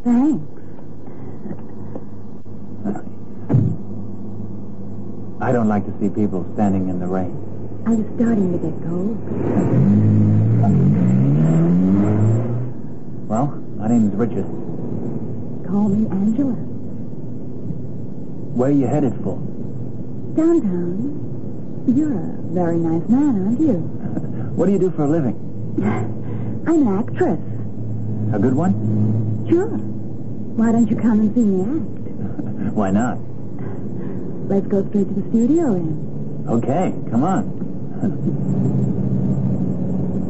Thanks. I don't like to see people standing in the rain. I was starting to get cold. Well, my name's Richard. Call me Angela. Where are you headed for? Downtown. You're a very nice man, aren't you? What do you do for a living? I'm an actress. A good one? Sure. Why don't you come and see me act? Why not? Let's go straight to the studio then. Okay, come on.